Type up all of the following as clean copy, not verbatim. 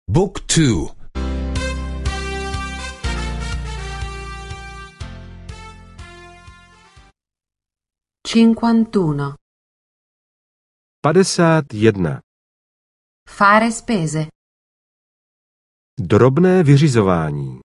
Book 2. 51. 51. Fare spese. Drobné vyřizování.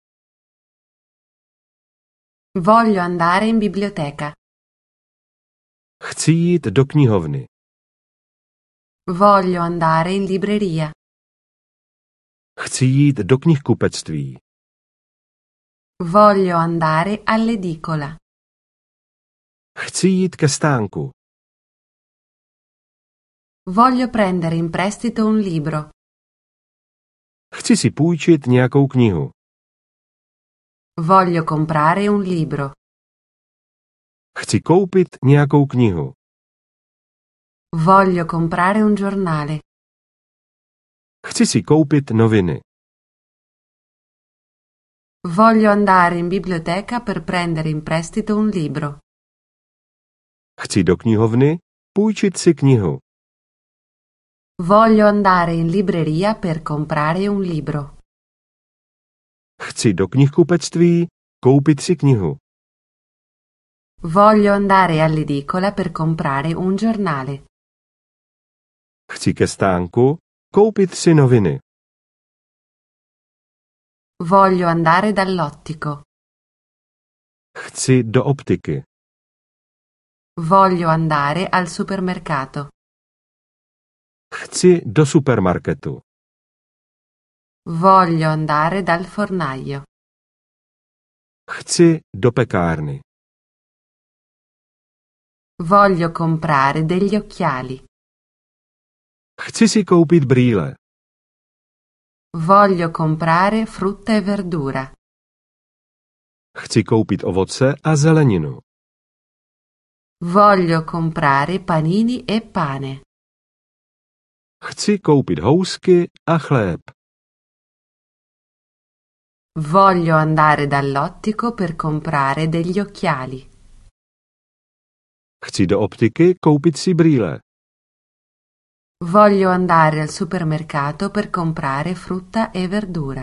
Voglio andare in biblioteca. Chci jít do knihovny. Voglio andare in libreria. Chci jít do knihkupectví. Voglio andare all'edicola. Chci jít ke stánku. Voglio prendere in prestito un libro. Chci si půjčit nějakou knihu. Voglio comprare un libro. Chci koupit nějakou knihu. Voglio comprare un giornale. Chci si koupit noviny. Voglio andare in biblioteca per prendere in prestito un libro. Chci do knihovny půjčit si knihu. Voglio andare in libreria per comprare un libro. Chci do knihkupectví koupit si knihu. Voglio andare all'edicola per comprare un giornale. Chci ke stánku koupit si noviny. Voglio andare dall'ottico. Chci do optiky. Voglio andare al supermercato. Chci do supermarketu. Voglio andare dal fornaio. Chci do pekárny. Voglio comprare degli occhiali. Chci si koupit brýle. Voglio comprare frutta e verdura. Chci koupit ovoce a zeleninu. Voglio comprare panini e pane. Chci koupit housky a chléb. Voglio andare dall'ottico per comprare degli occhiali. Chci do optiky koupit si brýle. Voglio andare al supermercato per comprare frutta e verdura.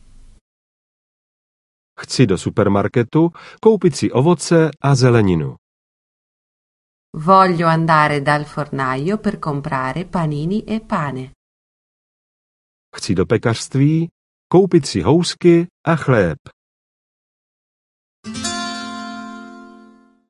Chci do supermarketu koupit si ovoce a zeleninu. Voglio andare dal fornaio per comprare panini e pane. Chci do pekařství koupit si housky a chléb.